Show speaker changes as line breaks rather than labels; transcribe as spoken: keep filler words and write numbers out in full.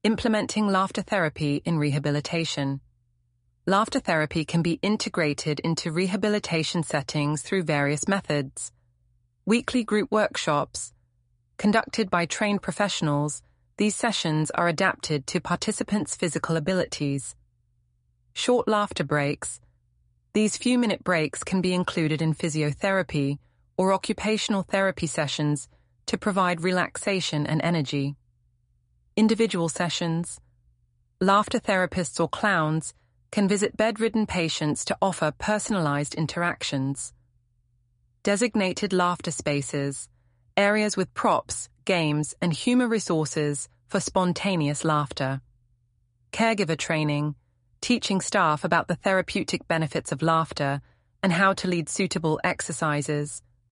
Implementing laughter therapy in rehabilitation. Laughter therapy can be integrated into rehabilitation settings through various methods. Weekly group workshops. Conducted by trained professionals, these sessions are adapted to participants' physical abilities. Short laughter breaks. These few-minute breaks can be included in physiotherapy or occupational therapy sessions to provide relaxation and energy. Individual sessions. Laughter therapists or clowns can visit bedridden patients to offer personalized interactions. Designated laughter spaces, areas with props, games, and humor resources for spontaneous laughter. Caregiver training, teaching staff about the therapeutic benefits of laughter and how to lead suitable exercises,